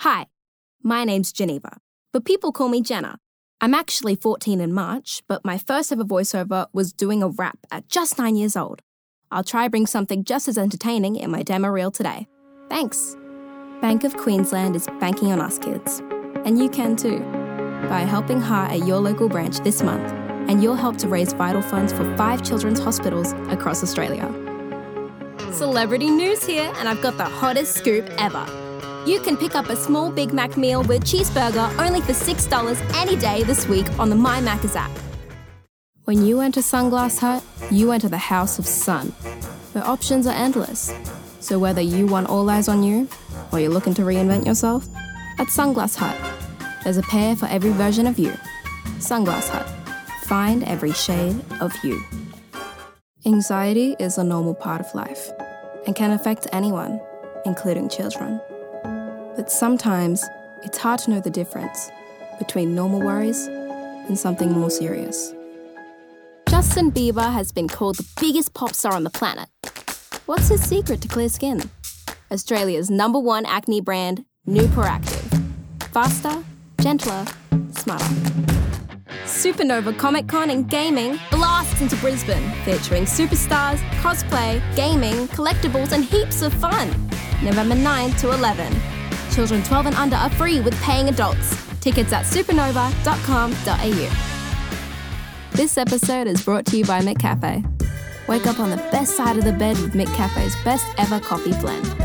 Hi, my name's Geneva, but people call me Jenna. I'm actually 14 in March, but my first ever voiceover was doing a rap at just 9 years old. I'll try bring something just as entertaining in my demo reel today. Thanks. Bank of Queensland is banking on us kids. And you can too, by helping Heart at your local branch this month, and you'll help to raise vital funds for 5 children's hospitals across Australia. Celebrity news here, and I've got the hottest scoop ever. You can pick up a small Big Mac meal with cheeseburger only for $6 any day this week on the My Macca's app. When you enter Sunglass Hut, you enter the house of sun, where options are endless. So whether you want all eyes on you, or you're looking to reinvent yourself, at Sunglass Hut, there's a pair for every version of you. Sunglass Hut. Find every shade of you. Anxiety is a normal part of life and can affect anyone, including children. But sometimes it's hard to know the difference between normal worries and something more serious. Justin Bieber has been called the biggest pop star on the planet. What's his secret to clear skin? Australia's #1 acne brand, New Proactive. Faster, gentler, smarter. Supernova Comic Con and Gaming blasts into Brisbane, featuring superstars, cosplay, gaming, collectibles, and heaps of fun. November 9 to 11. Children 12 and under are free with paying adults. Tickets at supernova.com.au. This episode is brought to you by McCafe. Wake up on the best side of the bed with McCafe's best ever coffee blend.